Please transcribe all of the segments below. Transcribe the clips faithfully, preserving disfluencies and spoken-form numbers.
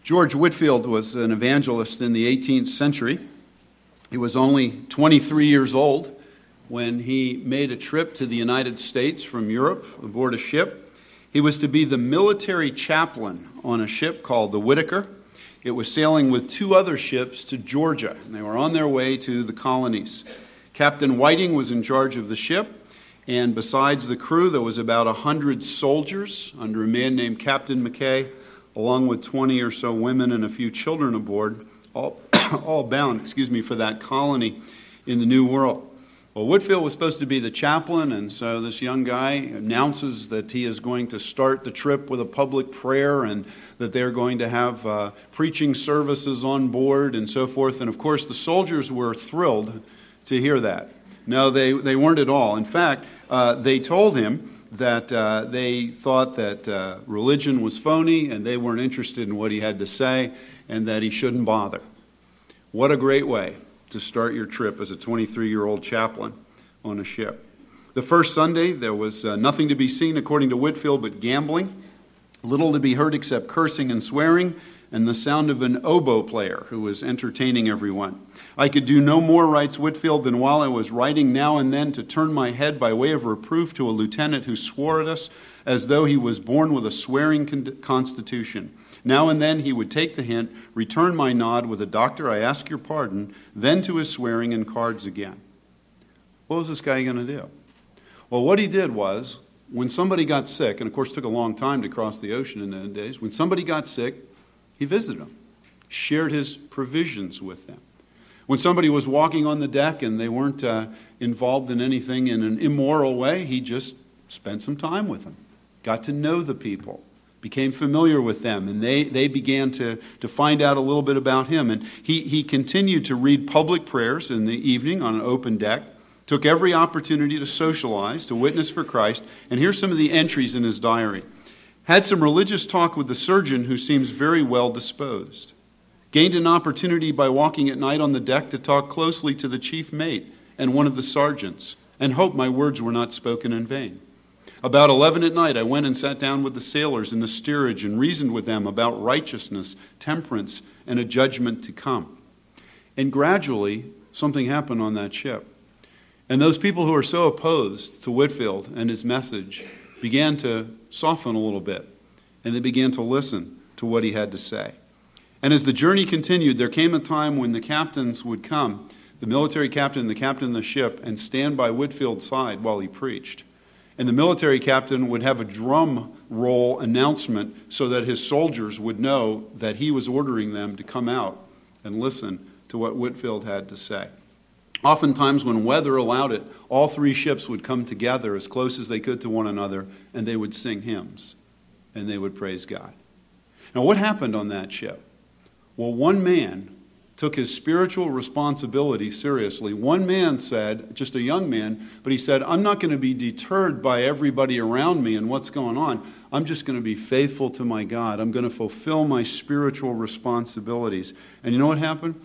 George Whitefield was an evangelist in the eighteenth century. He was only twenty-three years old when he made a trip to the United States from Europe aboard a ship. He was to be the military chaplain on a ship called the Whitaker. It was sailing with two other ships to Georgia, and they were on their way to the colonies. Captain Whiting was in charge of the ship, and besides the crew, there was about one hundred soldiers under a man named Captain McKay, along with twenty or so women and a few children aboard, all, all bound, excuse me, for that colony in the New World. Well, Whitefield was supposed to be the chaplain, and so this young guy announces that he is going to start the trip with a public prayer and that they're going to have uh, preaching services on board and so forth. And of course, the soldiers were thrilled to hear that. No, they, they weren't at all. In fact, uh, they told him that uh, they thought that uh, religion was phony and they weren't interested in what he had to say and that he shouldn't bother. What a great way to start your trip as a twenty-three-year-old chaplain on a ship. The first Sunday, there was uh, nothing to be seen, according to Whitefield, but gambling, little to be heard except cursing and swearing, and the sound of an oboe player who was entertaining everyone. I could do no more, writes Whitefield, than while I was writing now and then to turn my head by way of reproof to a lieutenant who swore at us as though he was born with a swearing con- constitution. Now and then he would take the hint, return my nod with a "Doctor, I ask your pardon," then to his swearing and cards again. What was this guy going to do? Well, what he did was, when somebody got sick, and of course it took a long time to cross the ocean in those days, when somebody got sick, he visited them, shared his provisions with them. When somebody was walking on the deck and they weren't uh, involved in anything in an immoral way, he just spent some time with them, got to know the people, became familiar with them, and they, they began to, to find out a little bit about him. And he, he continued to read public prayers in the evening on an open deck, took every opportunity to socialize, to witness for Christ. And here's some of the entries in his diary. Had some religious talk with the surgeon, who seems very well disposed. Gained an opportunity by walking at night on the deck to talk closely to the chief mate and one of the sergeants, and hope my words were not spoken in vain. About eleven at night, I went and sat down with the sailors in the steerage and reasoned with them about righteousness, temperance, and a judgment to come. And gradually, something happened on that ship. And those people who were so opposed to Whitefield and his message began to soften a little bit, and they began to listen to what he had to say. And as the journey continued, there came a time when the captains would come, the military captain and the captain of the ship, and stand by Whitefield's side while he preached. And the military captain would have a drum roll announcement so that his soldiers would know that he was ordering them to come out and listen to what Whitefield had to say. Oftentimes, when weather allowed it, all three ships would come together as close as they could to one another, and they would sing hymns, and they would praise God. Now, what happened on that ship? Well, one man took his spiritual responsibility seriously. One man said, just a young man, but he said, I'm not going to be deterred by everybody around me and what's going on. I'm just going to be faithful to my God. I'm going to fulfill my spiritual responsibilities. And you know what happened?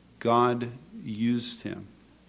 God used him.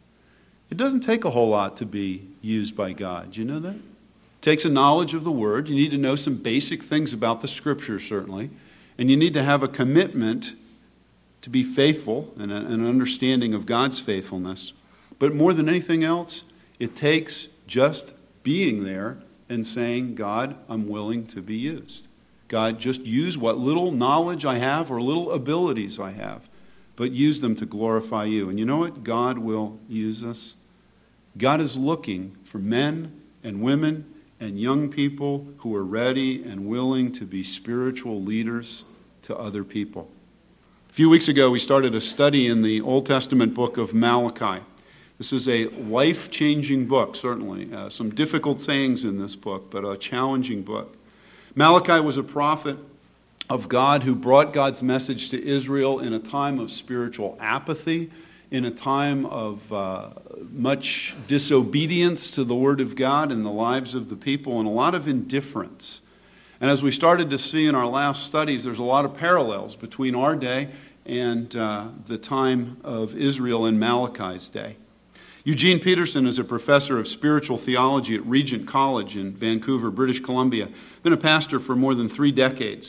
It doesn't take a whole lot to be used by God. Do you know that? It takes a knowledge of the Word. You need to know some basic things about the Scriptures, certainly. And you need to have a commitment to be faithful and an understanding of God's faithfulness. But more than anything else, it takes just being there and saying, God, I'm willing to be used. God, just use what little knowledge I have or little abilities I have, but use them to glorify you. And you know what? God will use us. God is looking for men and women and young people who are ready and willing to be spiritual leaders to other people. A few weeks ago, we started a study in the Old Testament book of Malachi. This is a life-changing book, certainly. Uh, some difficult sayings in this book, but a challenging book. Malachi was a prophet of God who brought God's message to Israel in a time of spiritual apathy, in a time of uh, much disobedience to the Word of God in the lives of the people, and a lot of indifference. And as we started to see in our last studies, there's a lot of parallels between our day and uh, the time of Israel in Malachi's day. Eugene Peterson is a professor of spiritual theology at Regent College in Vancouver, British Columbia. Been a pastor for more than three decades.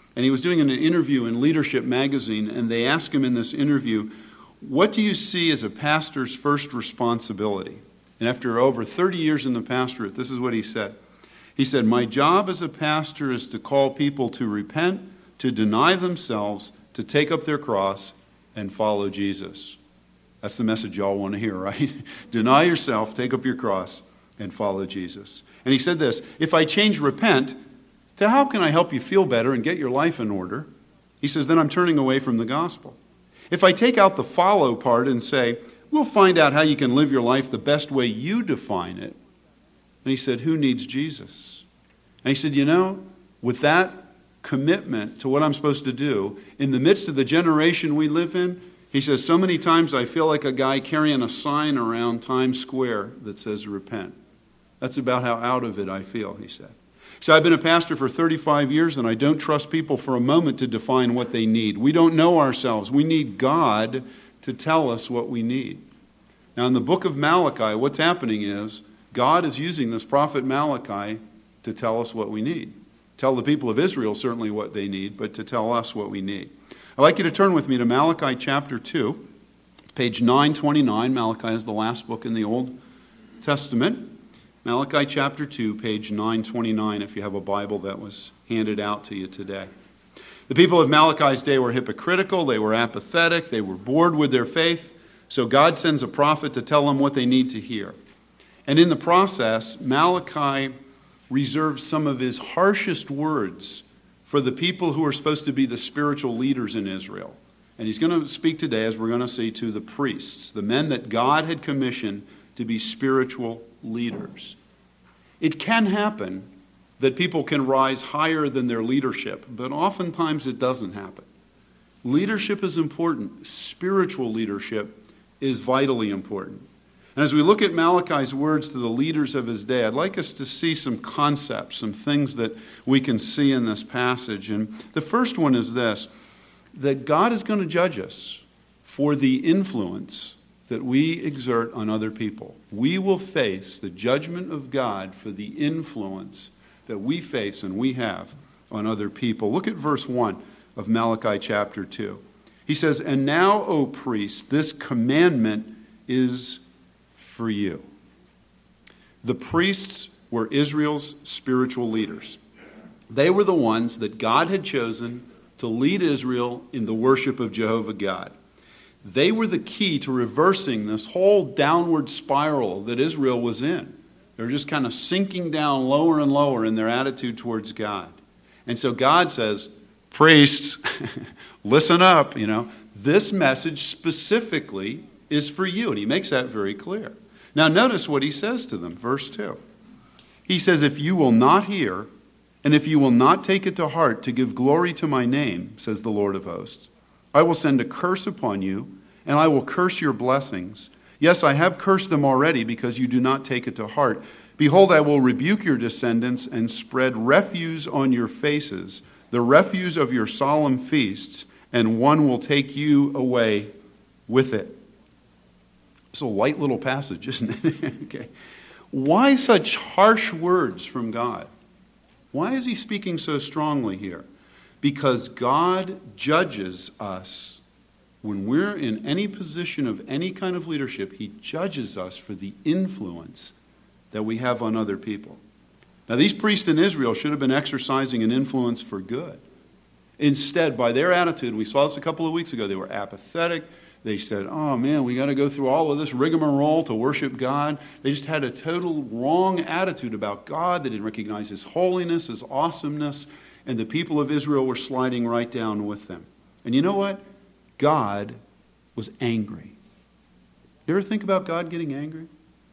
And he was doing an interview in Leadership magazine, and they asked him in this interview, what do you see as a pastor's first responsibility? And after over thirty years in the pastorate, this is what he said. He said, my job as a pastor is to call people to repent, to deny themselves, to take up their cross, and follow Jesus. That's the message y'all want to hear, right? Deny yourself, take up your cross, and follow Jesus. And he said this, if I change repent to how can I help you feel better and get your life in order, he says, then I'm turning away from the gospel. If I take out the follow part and say, we'll find out how you can live your life the best way you define it. And he said, who needs Jesus? And he said, you know, with that commitment to what I'm supposed to do, in the midst of the generation we live in, he says, so many times I feel like a guy carrying a sign around Times Square that says repent. That's about how out of it I feel, he said. So I've been a pastor for thirty-five years, and I don't trust people for a moment to define what they need. We don't know ourselves. We need God to tell us what we need. Now, in the book of Malachi, what's happening is God is using this prophet Malachi to tell us what we need. Tell the people of Israel certainly what they need, but to tell us what we need. I'd like you to turn with me to Malachi chapter two, page nine twenty-nine. Malachi is the last book in the Old Testament. Malachi chapter two, page nine twenty-nine, if you have a Bible that was handed out to you today. The people of Malachi's day were hypocritical, they were apathetic, they were bored with their faith, so God sends a prophet to tell them what they need to hear. And in the process, Malachi reserves some of his harshest words for the people who are supposed to be the spiritual leaders in Israel. And he's going to speak today, as we're going to see, to the priests, the men that God had commissioned to be spiritual leaders. It can happen that people can rise higher than their leadership, but oftentimes it doesn't happen. Leadership is important. Spiritual leadership is vitally important. And as we look at Malachi's words to the leaders of his day, I'd like us to see some concepts, some things that we can see in this passage. And the first one is this, that God is going to judge us for the influence that we exert on other people. We will face the judgment of God for the influence that we face and we have on other people. Look at verse one of Malachi chapter two. He says, and now, O priest, this commandment is for you. The priests were Israel's spiritual leaders. They were the ones that God had chosen to lead Israel in the worship of Jehovah God. They were the key to reversing this whole downward spiral that Israel was in. They were just kind of sinking down lower and lower in their attitude towards God. And so God says, priests, listen up, you know. This message specifically is for you. And he makes that very clear. Now notice what he says to them, verse two. He says, if you will not hear, and if you will not take it to heart to give glory to my name, says the Lord of hosts, I will send a curse upon you, and I will curse your blessings. Yes, I have cursed them already because you do not take it to heart. Behold, I will rebuke your descendants and spread refuse on your faces, the refuse of your solemn feasts, and one will take you away with it. It's a light little passage, isn't it? Okay. Why such harsh words from God? Why is he speaking so strongly here? Because God judges us when we're in any position of any kind of leadership. He judges us for the influence that we have on other people. Now, these priests in Israel should have been exercising an influence for good. Instead, by their attitude, we saw this a couple of weeks ago, they were apathetic. They said, oh man, we got to go through all of this rigmarole to worship God. They just had a total wrong attitude about God. They didn't recognize his holiness, his awesomeness, and the people of Israel were sliding right down with them. And you know what? God was angry. You ever think about God getting angry?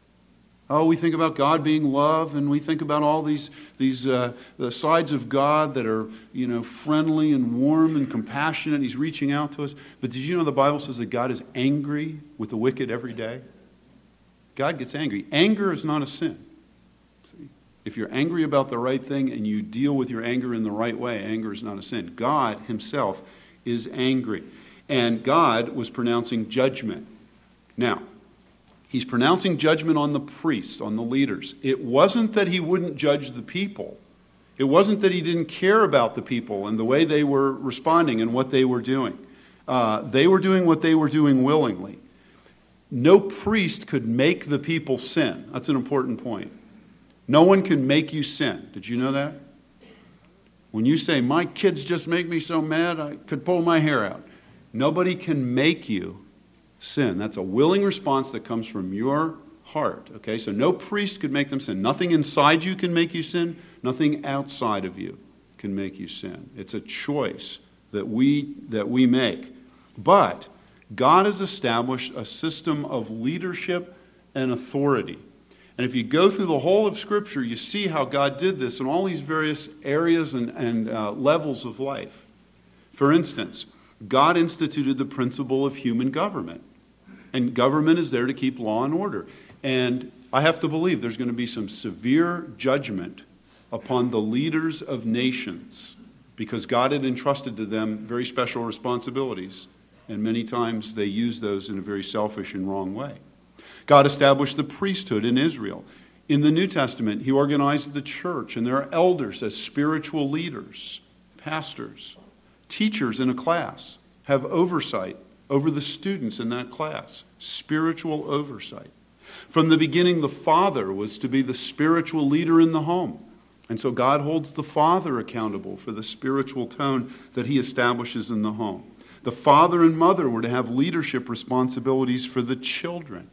Oh, we think about God being love, and we think about all these these uh, the sides of God that are, you know, friendly and warm and compassionate. He's reaching out to us. But did you know the Bible says that God is angry with the wicked every day? God gets angry. Anger is not a sin. See? If you're angry about the right thing and you deal with your anger in the right way, anger is not a sin. God himself is angry. And God was pronouncing judgment. Now, he's pronouncing judgment on the priests, on the leaders. It wasn't that he wouldn't judge the people. It wasn't that he didn't care about the people and the way they were responding and what they were doing. Uh, they were doing what they were doing willingly. No priest could make the people sin. That's an important point. No one can make you sin. Did you know that? When you say, my kids just make me so mad I could pull my hair out. Nobody can make you sin. That's a willing response that comes from your heart. Okay, so no priest could make them sin. Nothing inside you can make you sin. Nothing outside of you can make you sin. It's a choice that we that we make. But God has established a system of leadership and authority. And if you go through the whole of Scripture, you see how God did this in all these various areas and, and uh, levels of life. For instance, God instituted the principle of human government. And government is there to keep law and order. And I have to believe there's going to be some severe judgment upon the leaders of nations because God had entrusted to them very special responsibilities. And many times they use those in a very selfish and wrong way. God established the priesthood in Israel. In the New Testament, he organized the church, and there are elders as spiritual leaders, pastors, teachers in a class have oversight over the students in that class, spiritual oversight. From the beginning, the father was to be the spiritual leader in the home. And so God holds the father accountable for the spiritual tone that he establishes in the home. The father and mother were to have leadership responsibilities for the children.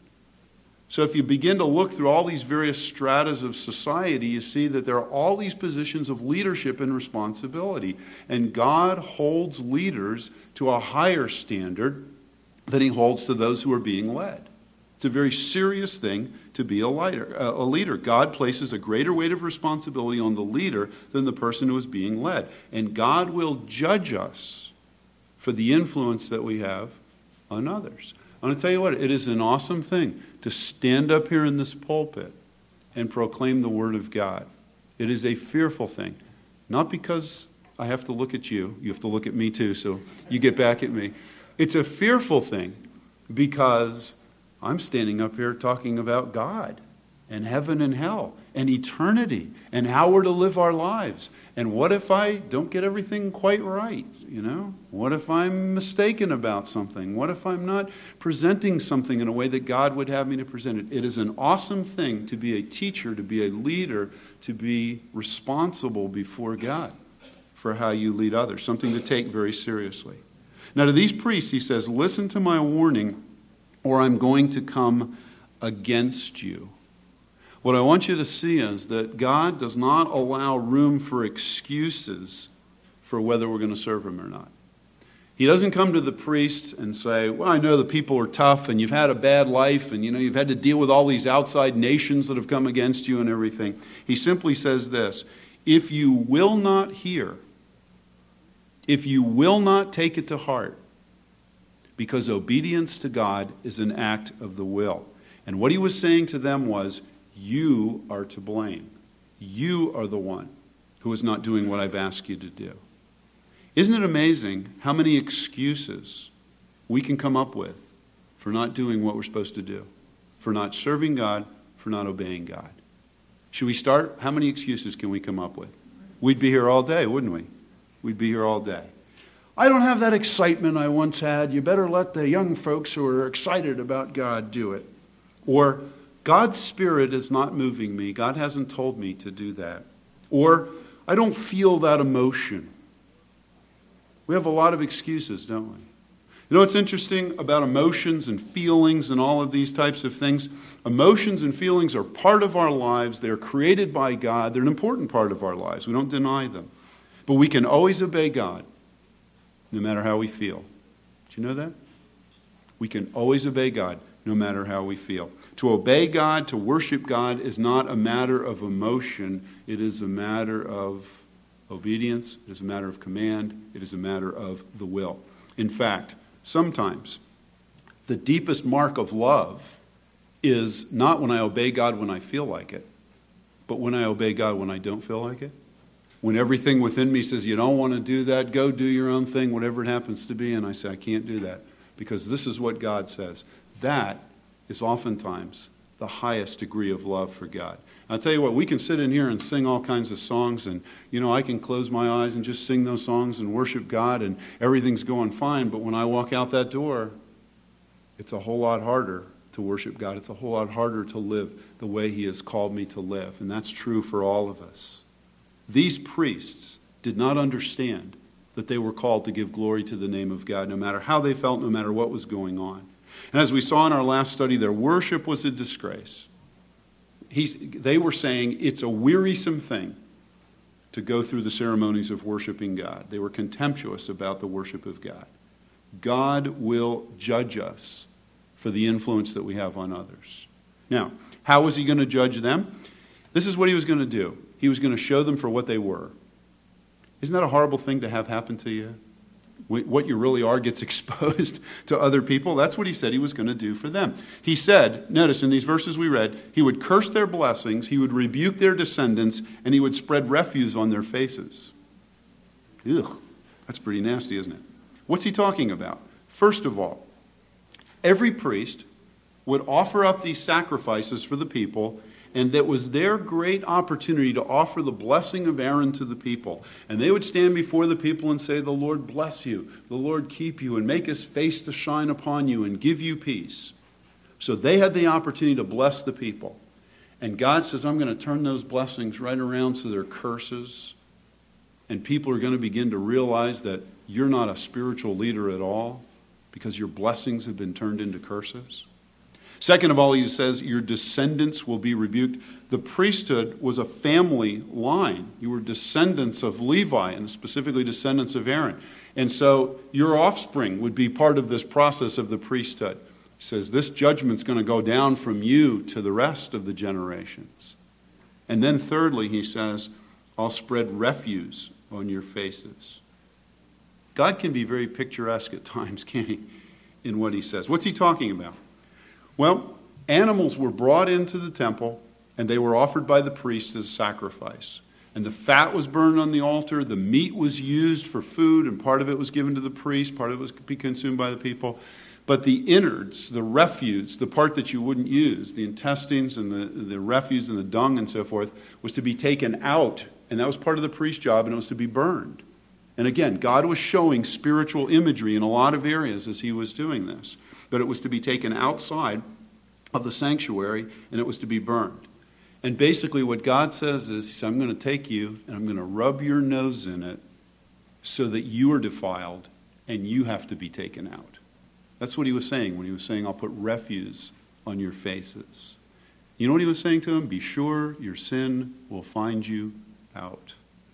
So if you begin to look through all these various stratas of society, you see that there are all these positions of leadership and responsibility. And God holds leaders to a higher standard than he holds to those who are being led. It's a very serious thing to be a leader. A leader. God places a greater weight of responsibility on the leader than the person who is being led. And God will judge us for the influence that we have on others. I'm going to tell you what, it is an awesome thing to stand up here in this pulpit and proclaim the Word of God. It is a fearful thing. Not because I have to look at you. You have to look at me too, so you get back at me. It's a fearful thing because I'm standing up here talking about God and heaven and hell and eternity and how we're to live our lives. And what if I don't get everything quite right? You know, what if I'm mistaken about something? What if I'm not presenting something in a way that God would have me to present it? It is an awesome thing to be a teacher, to be a leader, to be responsible before God for how you lead others, something to take very seriously. Now to these priests, he says, listen to my warning or I'm going to come against you. What I want you to see is that God does not allow room for excuses for whether we're going to serve him or not. He doesn't come to the priests and say, well, I know the people are tough and you've had a bad life and you know you've had to deal with all these outside nations that have come against you and everything. He simply says this, if you will not hear, if you will not take it to heart, because obedience to God is an act of the will. And what he was saying to them was, you are to blame. You are the one who is not doing what I've asked you to do. Isn't it amazing how many excuses we can come up with for not doing what we're supposed to do, for not serving God, for not obeying God? Should we start? How many excuses can we come up with? We'd be here all day, wouldn't we? We'd be here all day. I don't have that excitement I once had. You better let the young folks who are excited about God do it. Or, God's Spirit is not moving me. God hasn't told me to do that. Or, I don't feel that emotion. We have a lot of excuses, don't we? You know what's interesting about emotions and feelings and all of these types of things? Emotions and feelings are part of our lives. They're created by God. They're an important part of our lives. We don't deny them. But we can always obey God, no matter how we feel. Do you know that? We can always obey God, no matter how we feel. To obey God, to worship God, is not a matter of emotion. It is a matter of obedience. It is a matter of command. It is a matter of the will. In fact, sometimes the deepest mark of love is not when I obey God when I feel like it, but when I obey God when I don't feel like it. When everything within me says, you don't want to do that, go do your own thing, whatever it happens to be, and I say, I can't do that, because this is what God says. That is oftentimes the highest degree of love for God. I'll tell you what, we can sit in here and sing all kinds of songs, and, you know, I can close my eyes and just sing those songs and worship God, and everything's going fine. But when I walk out that door, it's a whole lot harder to worship God. It's a whole lot harder to live the way He has called me to live. And that's true for all of us. These priests did not understand that they were called to give glory to the name of God, no matter how they felt, no matter what was going on. And as we saw in our last study, their worship was a disgrace. He's, they were saying it's a wearisome thing to go through the ceremonies of worshiping God. They were contemptuous about the worship of God. God will judge us for the influence that we have on others. Now, how was He going to judge them? This is what He was going to do. He was going to show them for what they were. Isn't that a horrible thing to have happen to you? What you really are gets exposed to other people. That's what He said He was going to do for them. He said, notice in these verses we read, He would curse their blessings, He would rebuke their descendants, and He would spread refuse on their faces. Ugh, that's pretty nasty, isn't it? What's He talking about? First of all, every priest would offer up these sacrifices for the people, and that was their great opportunity to offer the blessing of Aaron to the people. And they would stand before the people and say, the Lord bless you, the Lord keep you, and make His face to shine upon you and give you peace. So they had the opportunity to bless the people. And God says, I'm going to turn those blessings right around so they're curses. And people are going to begin to realize that you're not a spiritual leader at all because your blessings have been turned into curses. Second of all, He says, your descendants will be rebuked. The priesthood was a family line. You were descendants of Levi, and specifically descendants of Aaron. And so your offspring would be part of this process of the priesthood. He says, this judgment's going to go down from you to the rest of the generations. And then thirdly, He says, I'll spread refuse on your faces. God can be very picturesque at times, can't He, in what He says. What's He talking about? Well, animals were brought into the temple, and they were offered by the priest as sacrifice. And the fat was burned on the altar, the meat was used for food, and part of it was given to the priest, part of it was to be consumed by the people. But the innards, the refuse, the part that you wouldn't use, the intestines and the, the refuse and the dung and so forth, was to be taken out, and that was part of the priest's job, and it was to be burned. And again, God was showing spiritual imagery in a lot of areas as He was doing this. But it was to be taken outside of the sanctuary, and it was to be burned. And basically what God says is, He said, I'm going to take you, and I'm going to rub your nose in it so that you are defiled, and you have to be taken out. That's what He was saying when He was saying, I'll put refuse on your faces. You know what He was saying to them? Be sure your sin will find you out.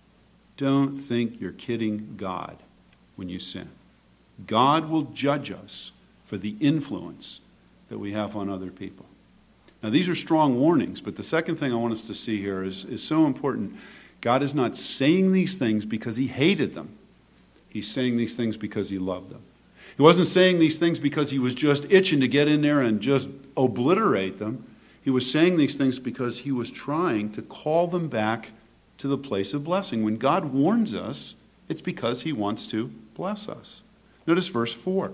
Don't think you're kidding God when you sin. God will judge us for the influence that we have on other people. Now, these are strong warnings, but the second thing I want us to see here is, is so important. God is not saying these things because He hated them. He's saying these things because He loved them. He wasn't saying these things because He was just itching to get in there and just obliterate them. He was saying these things because He was trying to call them back to the place of blessing. When God warns us, it's because He wants to bless us. Notice verse four.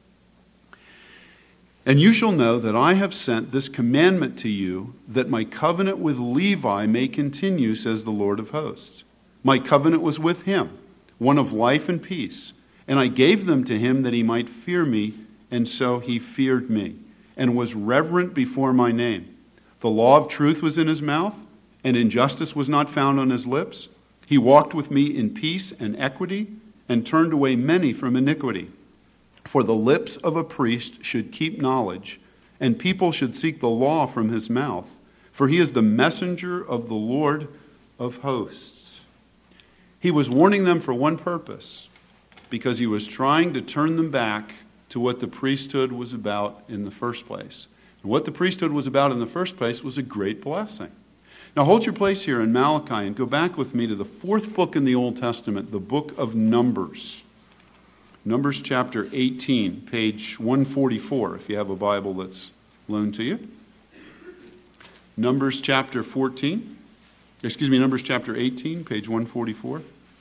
And you shall know that I have sent this commandment to you, that my covenant with Levi may continue, says the Lord of hosts. My covenant was with him, one of life and peace. And I gave them to him that he might fear me, and so he feared me, and was reverent before my name. The law of truth was in his mouth, and injustice was not found on his lips. He walked with me in peace and equity, and turned away many from iniquity. For the lips of a priest should keep knowledge, and people should seek the law from his mouth. For he is the messenger of the Lord of hosts. He was warning them for one purpose, because he was trying to turn them back to what the priesthood was about in the first place. And what the priesthood was about in the first place was a great blessing. Now hold your place here in Malachi and go back with me to the fourth book in the Old Testament, the book of Numbers. Numbers chapter eighteen, page one forty-four, if you have a Bible that's loaned to you. Numbers chapter fourteen, excuse me, Numbers chapter eighteen, page one forty-four.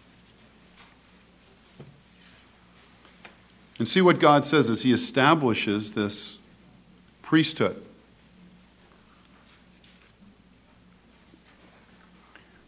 And see what God says as He establishes this priesthood.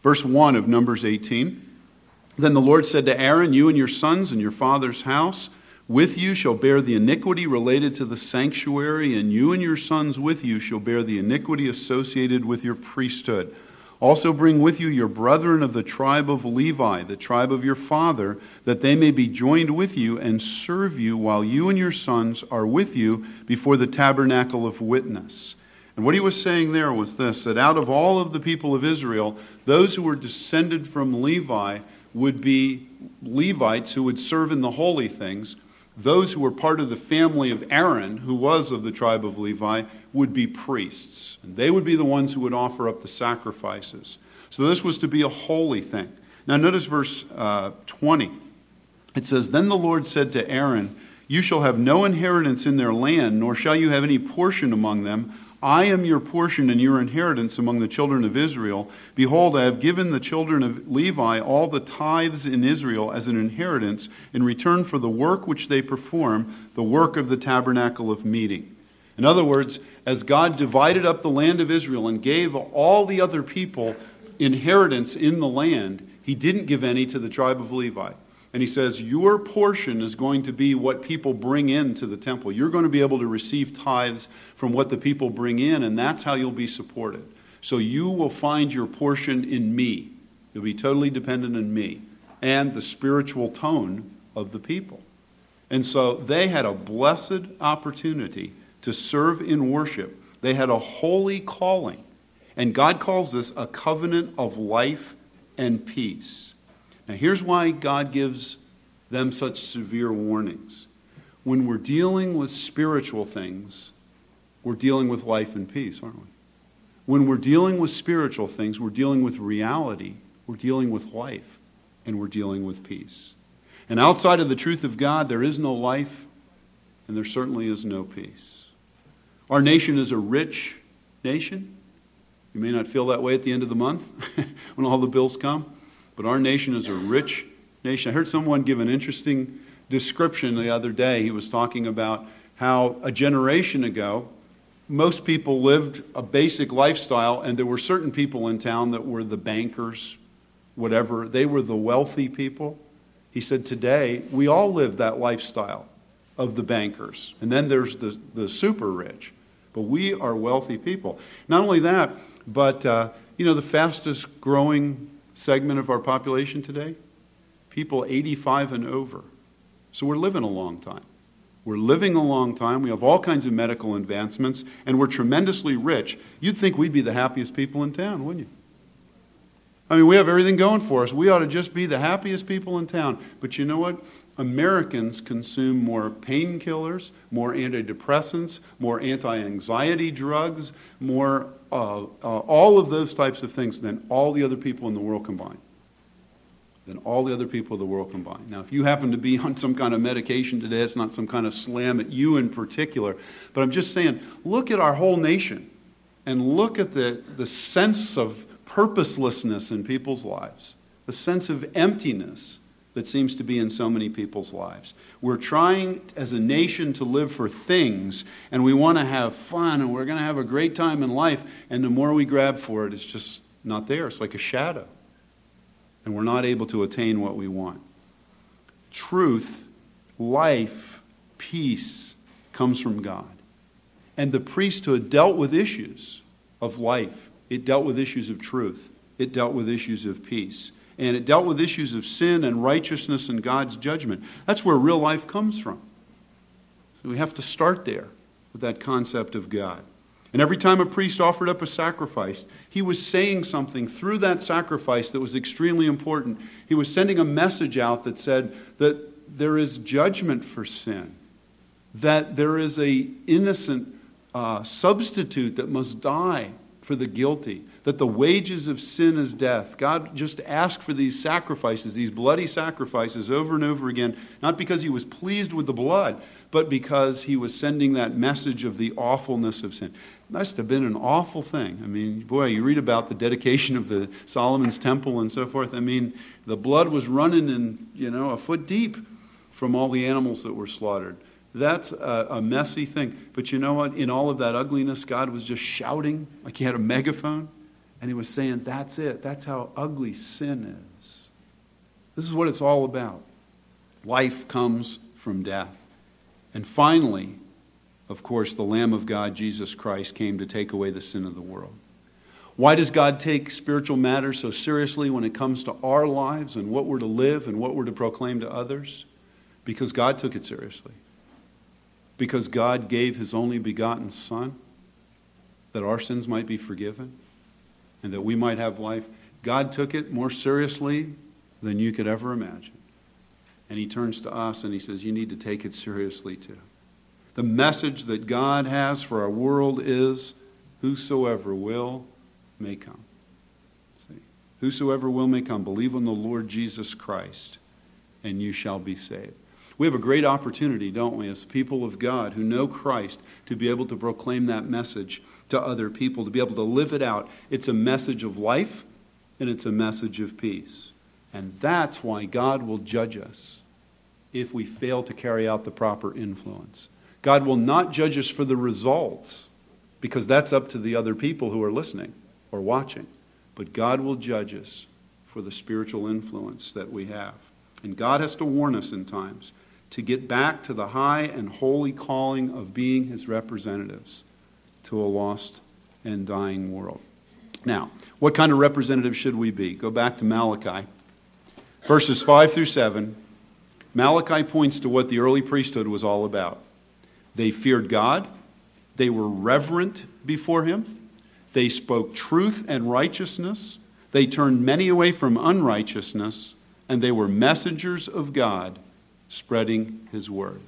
Verse one of Numbers eighteen. Then the Lord said to Aaron, you and your sons and your father's house with you shall bear the iniquity related to the sanctuary, and you and your sons with you shall bear the iniquity associated with your priesthood. Also bring with you your brethren of the tribe of Levi, the tribe of your father, that they may be joined with you and serve you while you and your sons are with you before the tabernacle of witness. And what he was saying there was this, that out of all of the people of Israel, those who were descended from Levi would be Levites who would serve in the holy things. Those who were part of the family of Aaron, who was of the tribe of Levi, would be priests. And they would be the ones who would offer up the sacrifices. So this was to be a holy thing. Now notice verse uh, twenty. It says, Then the Lord said to Aaron, you shall have no inheritance in their land, nor shall you have any portion among them. I am your portion and your inheritance among the children of Israel. Behold, I have given the children of Levi all the tithes in Israel as an inheritance in return for the work which they perform, the work of the tabernacle of meeting. In other words, as God divided up the land of Israel and gave all the other people inheritance in the land, he didn't give any to the tribe of Levi. And he says, your portion is going to be what people bring into the temple. You're going to be able to receive tithes from what the people bring in, and that's how you'll be supported. So you will find your portion in me. You'll be totally dependent on me and the spiritual tone of the people. And so they had a blessed opportunity to serve in worship. They had a holy calling. And God calls this a covenant of life and peace. Now here's why God gives them such severe warnings. When we're dealing with spiritual things, we're dealing with life and peace, aren't we? When we're dealing with spiritual things, we're dealing with reality, we're dealing with life, and we're dealing with peace. And outside of the truth of God, there is no life, and there certainly is no peace. Our nation is a rich nation. You may not feel that way at the end of the month when all the bills come. But our nation is a rich nation. I heard someone give an interesting description the other day. He was talking about how a generation ago, most people lived a basic lifestyle, and there were certain people in town that were the bankers, whatever. They were the wealthy people. He said today, we all live that lifestyle of the bankers. And then there's the, the super rich. But we are wealthy people. Not only that, but uh, you know, the fastest growing segment of our population today? People eighty-five and over. So we're living a long time. We're living a long time. We have all kinds of medical advancements, and we're tremendously rich. You'd think we'd be the happiest people in town, wouldn't you? I mean, we have everything going for us. We ought to just be the happiest people in town. But you know what? Americans consume more painkillers, more antidepressants, more anti-anxiety drugs, more uh, uh, all of those types of things than all the other people in the world combined. Than all the other people of the world combined. Now, if you happen to be on some kind of medication today, it's not some kind of slam at you in particular. But I'm just saying, look at our whole nation and look at the, the sense of purposelessness in people's lives, the sense of emptiness that seems to be in so many people's lives. We're trying as a nation to live for things, and we want to have fun, and we're going to have a great time in life, and the more we grab for it, it's just not there. It's like a shadow. And we're not able to attain what we want. Truth, life, peace comes from God. And the priesthood dealt with issues of life. It dealt with issues of truth. It dealt with issues of peace. And it dealt with issues of sin and righteousness and God's judgment. That's where real life comes from. So we have to start there with that concept of God. And every time a priest offered up a sacrifice, he was saying something through that sacrifice that was extremely important. He was sending a message out that said that there is judgment for sin, that there is an innocent uh, substitute that must die for the guilty, that the wages of sin is death. God just asked for these sacrifices, these bloody sacrifices over and over again, not because he was pleased with the blood, but because he was sending that message of the awfulness of sin. It must have been an awful thing. I mean, boy, you read about the dedication of the Solomon's temple and so forth. I mean, the blood was running in, you know, a foot deep from all the animals that were slaughtered. That's a, a messy thing. But you know what? In all of that ugliness, God was just shouting like he had a megaphone. And he was saying, that's it. That's how ugly sin is. This is what it's all about. Life comes from death. And finally, of course, the Lamb of God, Jesus Christ, came to take away the sin of the world. Why does God take spiritual matters so seriously when it comes to our lives and what we're to live and what we're to proclaim to others? Because God took it seriously. Because God gave his only begotten Son that our sins might be forgiven and that we might have life. God took it more seriously than you could ever imagine. And he turns to us and he says, you need to take it seriously too. The message that God has for our world is, whosoever will may come. See? Whosoever will may come. Believe on the Lord Jesus Christ, and you shall be saved. We have a great opportunity, don't we, as people of God who know Christ, to be able to proclaim that message to other people, to be able to live it out. It's a message of life, and it's a message of peace. And that's why God will judge us if we fail to carry out the proper influence. God will not judge us for the results, because that's up to the other people who are listening or watching. But God will judge us for the spiritual influence that we have. And God has to warn us in times to get back to the high and holy calling of being his representatives to a lost and dying world. Now, what kind of representative should we be? Go back to Malachi. Verses five through seven. Malachi points to what the early priesthood was all about. They feared God. They were reverent before him. They spoke truth and righteousness. They turned many away from unrighteousness. And they were messengers of God, spreading his word.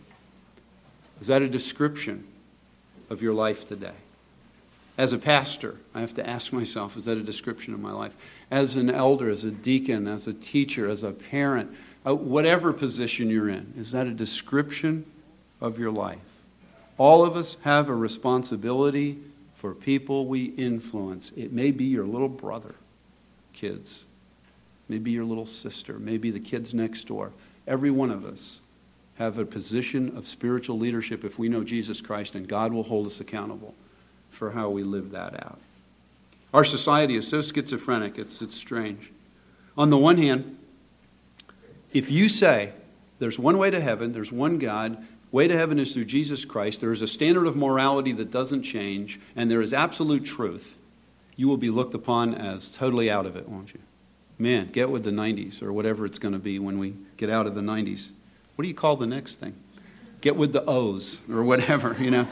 Is that a description of your life today? As a pastor, I have to ask myself, is that a description of my life? As an elder, as a deacon, as a teacher, as a parent, uh, whatever position you're in, is that a description of your life? All of us have a responsibility for people we influence. It may be your little brother, kids. Maybe your little sister, maybe the kids next door. Every one of us have a position of spiritual leadership if we know Jesus Christ, and God will hold us accountable for how we live that out. Our society is so schizophrenic, it's, it's strange. On the one hand, if you say there's one way to heaven, there's one God, way to heaven is through Jesus Christ, there is a standard of morality that doesn't change, and there is absolute truth, you will be looked upon as totally out of it, won't you? Man, get with the nineties or whatever it's going to be when we get out of the nineties. What do you call the next thing? Get with the O's or whatever, you know.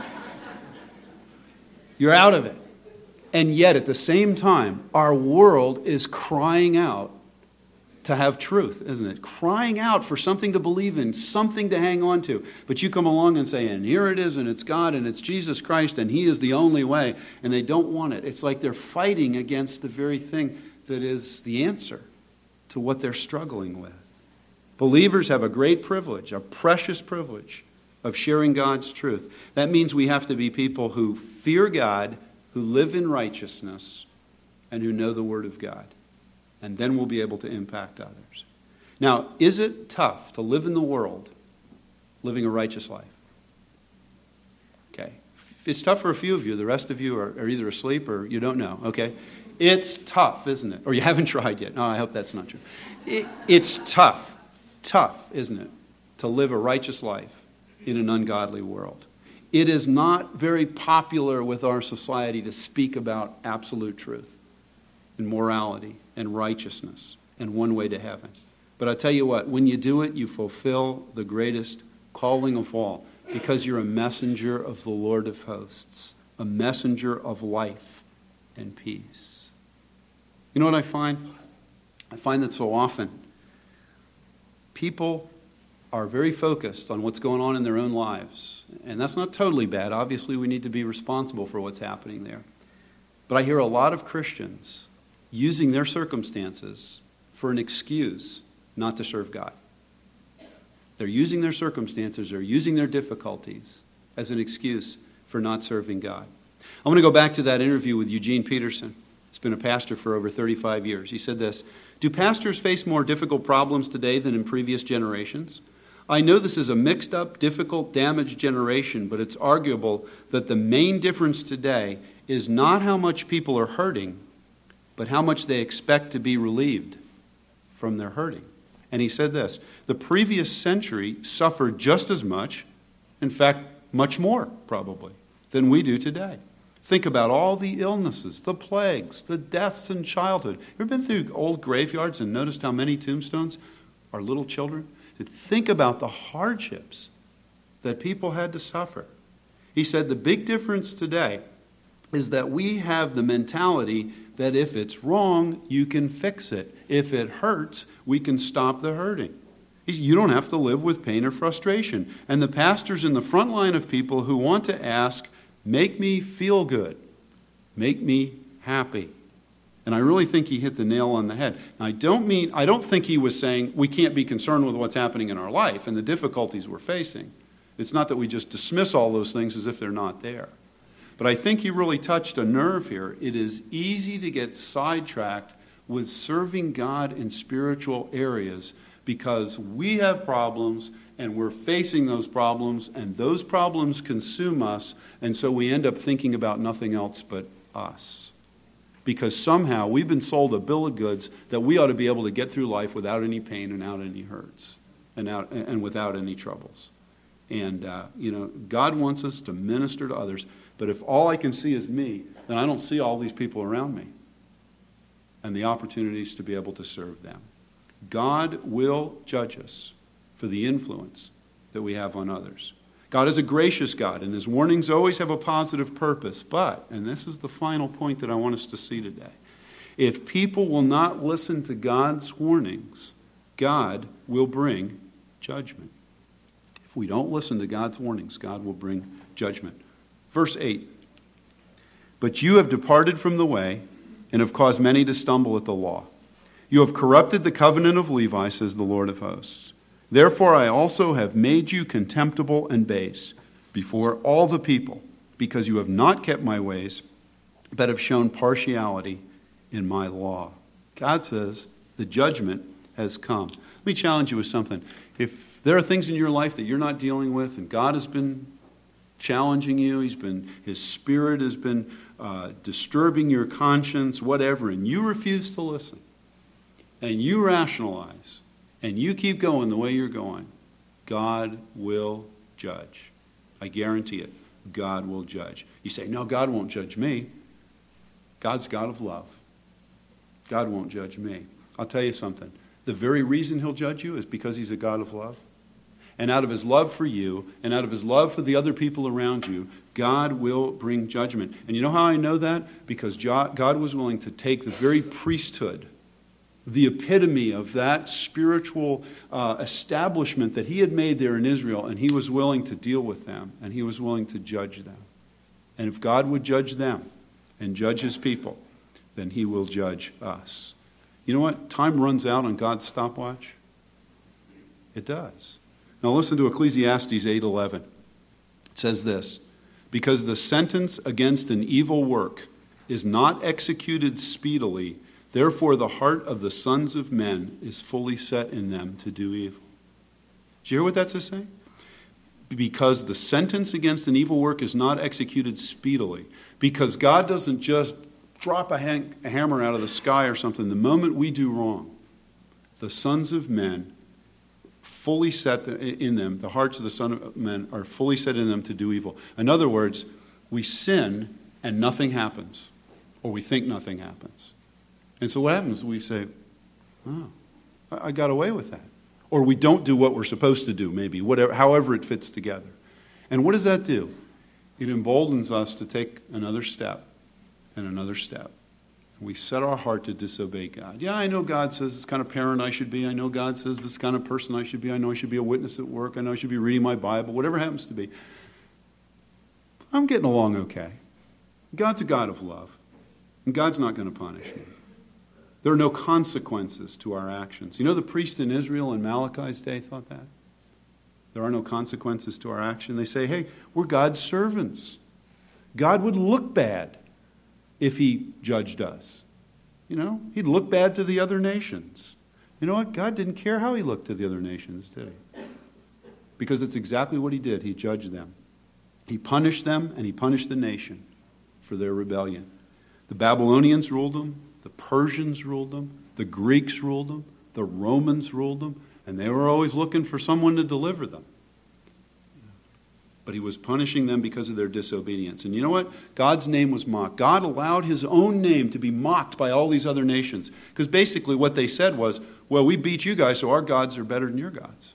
You're out of it. And yet at the same time, our world is crying out to have truth, isn't it? Crying out for something to believe in, something to hang on to. But you come along and say, and here it is, and it's God, and it's Jesus Christ, and he is the only way. And they don't want it. It's like they're fighting against the very thing that is the answer to what they're struggling with. Believers have a great privilege, a precious privilege of sharing God's truth. That means we have to be people who fear God, who live in righteousness, and who know the Word of God. And then we'll be able to impact others. Now, is it tough to live in the world living a righteous life? Okay. It's tough for a few of you. The rest of you are, are either asleep or you don't know. Okay. It's tough, isn't it? Or you haven't tried yet. No, I hope that's not true. It, it's tough, tough, isn't it, to live a righteous life in an ungodly world. It is not very popular with our society to speak about absolute truth and morality and righteousness and one way to heaven. But I tell you what, when you do it, you fulfill the greatest calling of all, because you're a messenger of the Lord of hosts, a messenger of life and peace. You know what I find? I find that so often people are very focused on what's going on in their own lives. And that's not totally bad. Obviously, we need to be responsible for what's happening there. But I hear a lot of Christians using their circumstances for an excuse not to serve God. They're using their circumstances, they're using their difficulties as an excuse for not serving God. I want to go back to that interview with Eugene Peterson. He's been a pastor for over thirty-five years. He said this: do pastors face more difficult problems today than in previous generations? I know this is a mixed up, difficult, damaged generation, but it's arguable that the main difference today is not how much people are hurting, but how much they expect to be relieved from their hurting. And he said this, the previous century suffered just as much, in fact, much more, probably, than we do today. Think about all the illnesses, the plagues, the deaths in childhood. You ever been through old graveyards and noticed how many tombstones are little children? Think about the hardships that people had to suffer. He said the big difference today is that we have the mentality that if it's wrong, you can fix it. If it hurts, we can stop the hurting. You don't have to live with pain or frustration. And the pastor's in the front line of people who want to ask, make me feel good. Make me happy. And I really think he hit the nail on the head. Now, I don't mean, I don't think he was saying we can't be concerned with what's happening in our life and the difficulties we're facing. It's not that we just dismiss all those things as if they're not there. But I think he really touched a nerve here. It is easy to get sidetracked with serving God in spiritual areas because we have problems and we're facing those problems and those problems consume us, and so we end up thinking about nothing else but us. Because somehow we've been sold a bill of goods that we ought to be able to get through life without any pain and without any hurts and, out, and without any troubles. And, uh, you know, God wants us to minister to others. But if all I can see is me, then I don't see all these people around me and the opportunities to be able to serve them. God will judge us for the influence that we have on others. God is a gracious God, and his warnings always have a positive purpose. But, and this is the final point that I want us to see today, if people will not listen to God's warnings, God will bring judgment. If we don't listen to God's warnings, God will bring judgment. Verse eight, but you have departed from the way and have caused many to stumble at the law. You have corrupted the covenant of Levi, says the Lord of hosts. Therefore I also have made you contemptible and base before all the people, because you have not kept my ways, but have shown partiality in my law. God says the judgment has come. Let me challenge you with something. If there are things in your life that you're not dealing with, and God has been challenging you, He's been, His Spirit has been uh, disturbing your conscience, whatever, and you refuse to listen, and you rationalize, and you keep going the way you're going, God will judge. I guarantee it. God will judge. You say, no, God won't judge me. God's God of love. God won't judge me. I'll tell you something. The very reason He'll judge you is because He's a God of love. And out of His love for you, and out of His love for the other people around you, God will bring judgment. And you know how I know that? Because God was willing to take the very priesthood, the epitome of that spiritual uh, establishment that He had made there in Israel, and He was willing to deal with them, and He was willing to judge them. And if God would judge them and judge His people, then He will judge us. You know what? Time runs out on God's stopwatch. It does. Now listen to Ecclesiastes eight eleven. It says this, because the sentence against an evil work is not executed speedily, therefore the heart of the sons of men is fully set in them to do evil. Did you hear what that's to say? Because the sentence against an evil work is not executed speedily. Because God doesn't just drop a, hang, a hammer out of the sky or something. The moment we do wrong, the sons of men fully set in them, the hearts of the sons of men are fully set in them to do evil. In other words, we sin and nothing happens. Or we think nothing happens. And so what happens? We say, oh, I got away with that. Or we don't do what we're supposed to do, maybe, whatever, however it fits together. And what does that do? It emboldens us to take another step and another step. And we set our heart to disobey God. Yeah, I know God says this kind of parent I should be. I know God says this kind of person I should be. I know I should be a witness at work. I know I should be reading my Bible, whatever it happens to be. I'm getting along okay. God's a God of love. And God's not going to punish me. There are no consequences to our actions. You know the priest in Israel in Malachi's day thought that? There are no consequences to our action. They say, hey, we're God's servants. God would look bad if He judged us. You know, He'd look bad to the other nations. You know what? God didn't care how He looked to the other nations, did He? Because it's exactly what He did. He judged them. He punished them, and He punished the nation for their rebellion. The Babylonians ruled them. The Persians ruled them. The Greeks ruled them. The Romans ruled them. And they were always looking for someone to deliver them. But he was punishing them because of their disobedience. And you know what? God's name was mocked. God allowed his own name to be mocked by all these other nations. Because basically what they said was, well, we beat you guys, so our gods are better than your gods.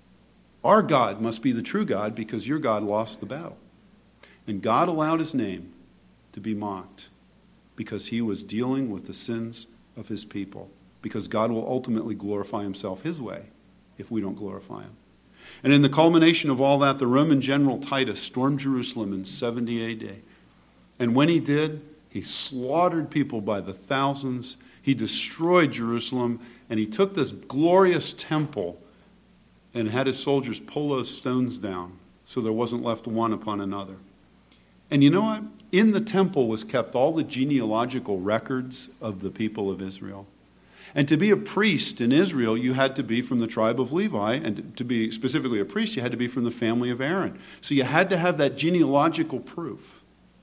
Our God must be the true God because your God lost the battle. And God allowed his name to be mocked because he was dealing with the sins of his people. Because God will ultimately glorify himself his way if we don't glorify him. And in the culmination of all that, the Roman general Titus stormed Jerusalem in seventy A D. And when he did, he slaughtered people by the thousands. He destroyed Jerusalem, and he took this glorious temple and had his soldiers pull those stones down so there wasn't left one upon another. And you know what? In the temple was kept all the genealogical records of the people of Israel. And to be a priest in Israel, you had to be from the tribe of Levi. And to be specifically a priest, you had to be from the family of Aaron. So you had to have that genealogical proof.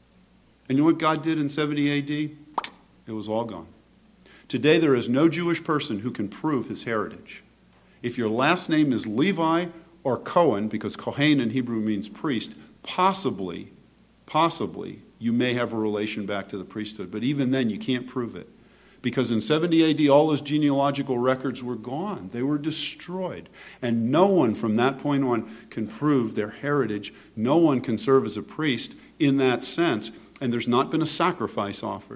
And you know what God did in seventy A D? It was all gone. Today there is no Jewish person who can prove his heritage. If your last name is Levi or Cohen, because Kohen in Hebrew means priest, possibly, possibly you may have a relation back to the priesthood. But even then you can't prove it. Because in seventy A D, all those genealogical records were gone. They were destroyed. And no one from that point on can prove their heritage. No one can serve as a priest in that sense. And there's not been a sacrifice offered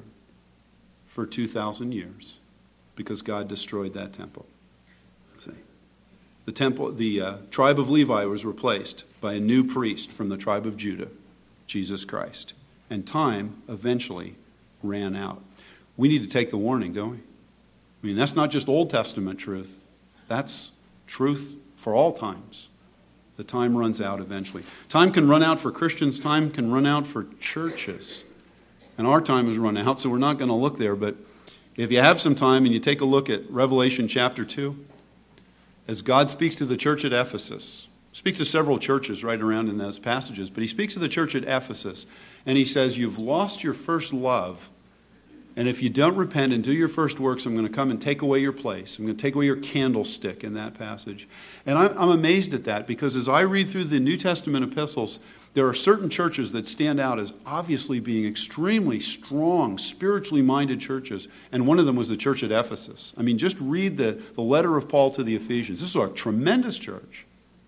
for two thousand years because God destroyed that temple. See? The temple, the uh, tribe of Levi was replaced by a new priest from the tribe of Judah, Jesus Christ. And time eventually ran out. We need to take the warning, don't we? I mean, that's not just Old Testament truth. That's truth for all times. The time runs out eventually. Time can run out for Christians. Time can run out for churches. And our time has run out, so we're not going to look there. But if you have some time and you take a look at Revelation chapter two, as God speaks to the church at Ephesus, speaks to several churches right around in those passages, but he speaks to the church at Ephesus, and he says, you've lost your first love. And if you don't repent and do your first works, I'm going to come and take away your place. I'm going to take away your candlestick in that passage. And I'm, I'm amazed at that because as I read through the New Testament epistles, there are certain churches that stand out as obviously being extremely strong, spiritually minded churches. And one of them was the church at Ephesus. I mean, just read the, the letter of Paul to the Ephesians. This is a tremendous church.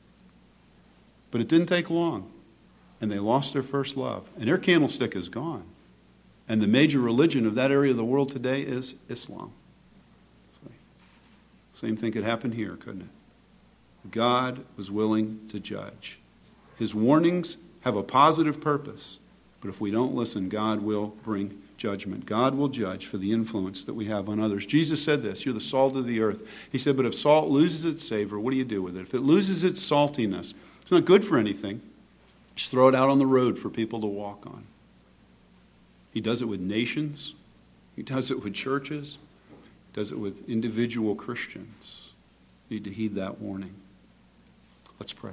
But it didn't take long. And they lost their first love. And their candlestick is gone. And the major religion of that area of the world today is Islam. Same thing could happen here, couldn't it? God was willing to judge. His warnings have a positive purpose, but if we don't listen, God will bring judgment. God will judge for the influence that we have on others. Jesus said this, you're the salt of the earth. He said, but if salt loses its savor, what do you do with it? If it loses its saltiness, it's not good for anything. Just throw it out on the road for people to walk on. He does it with nations. He does it with churches. He does it with individual Christians. We need to heed that warning. Let's pray.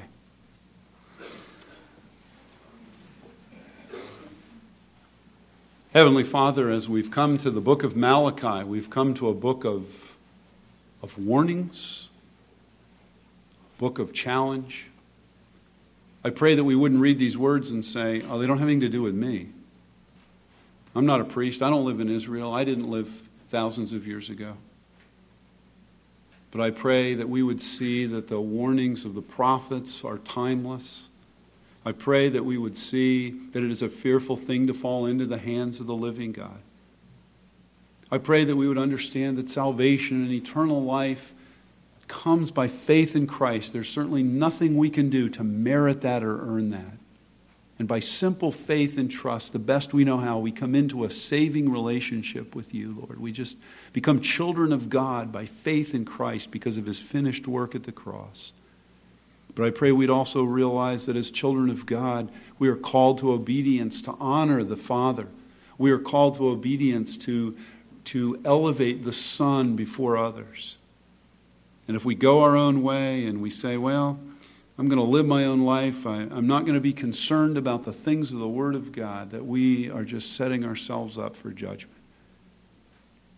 Heavenly Father, as we've come to the book of Malachi, we've come to a book of, of warnings, a book of challenge. I pray that we wouldn't read these words and say, oh, they don't have anything to do with me. I'm not a priest. I don't live in Israel. I didn't live thousands of years ago. But I pray that we would see that the warnings of the prophets are timeless. I pray that we would see that it is a fearful thing to fall into the hands of the living God. I pray that we would understand that salvation and eternal life comes by faith in Christ. There's certainly nothing we can do to merit that or earn that. And by simple faith and trust, the best we know how, we come into a saving relationship with you, Lord. We just become children of God by faith in Christ because of his finished work at the cross. But I pray we'd also realize that as children of God, we are called to obedience to honor the Father. We are called to obedience to, to elevate the Son before others. And if we go our own way and we say, well, I'm going to live my own life. I, I'm not going to be concerned about the things of the Word of God, that we are just setting ourselves up for judgment.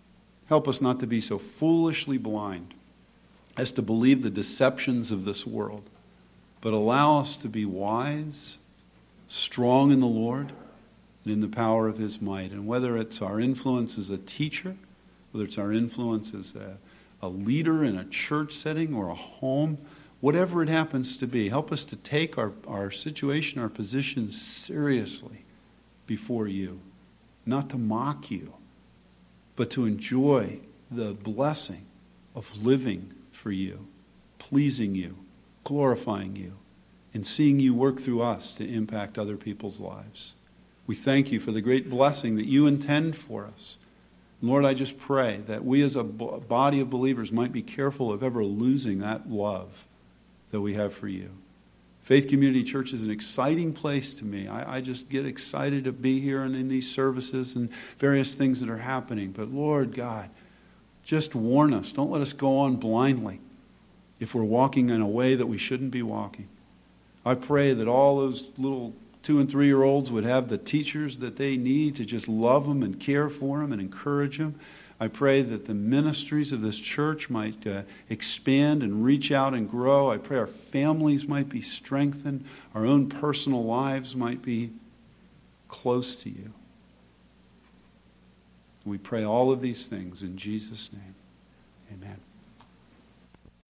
Help us not to be so foolishly blind as to believe the deceptions of this world, but allow us to be wise, strong in the Lord, and in the power of His might. And whether it's our influence as a teacher, whether it's our influence as a, a leader in a church setting or a home, whatever it happens to be, help us to take our, our situation, our position seriously before You. Not to mock You, but to enjoy the blessing of living for You, pleasing You, glorifying You, and seeing You work through us to impact other people's lives. We thank You for the great blessing that You intend for us. Lord, I just pray that we as a body of believers might be careful of ever losing that love that we have for You. Faith Community Church is an exciting place to me. I, I just get excited to be here and in these services and various things that are happening. But Lord God, just warn us. Don't let us go on blindly if we're walking in a way that we shouldn't be walking. I pray that all those little two and three-year-olds would have the teachers that they need to just love them and care for them and encourage them. I pray that the ministries of this church might uh, expand and reach out and grow. I pray our families might be strengthened. Our own personal lives might be close to You. We pray all of these things in Jesus' name. Amen.